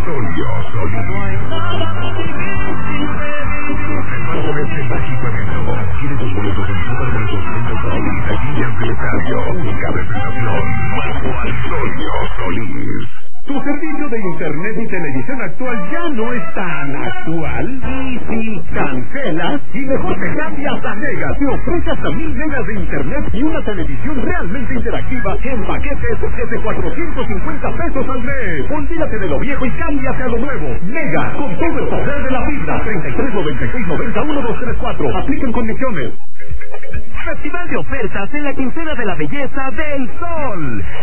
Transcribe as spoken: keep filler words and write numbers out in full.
Antonio Solís. Participando de este mágico evento. Adquiere tus boletos en Superboletos punto com y taquilla empresario. Única presentación. Marco Antonio Solís. ¿Tu servicio de internet y televisión actual ya no es tan actual? ¿Y si cancelas? Y mejor te cambias a Mega. Te ofrece hasta mil megas de internet y una televisión realmente interactiva en paquetes desde cuatrocientos cincuenta pesos al mes. Olvídate de lo viejo y cámbiate a lo nuevo. Mega, con todo el poder de la fibra. treinta y tres noventa y seis noventa uno dos tres cuatro. Aplican condiciones. Festival de ofertas en la quincena de la belleza del Sol.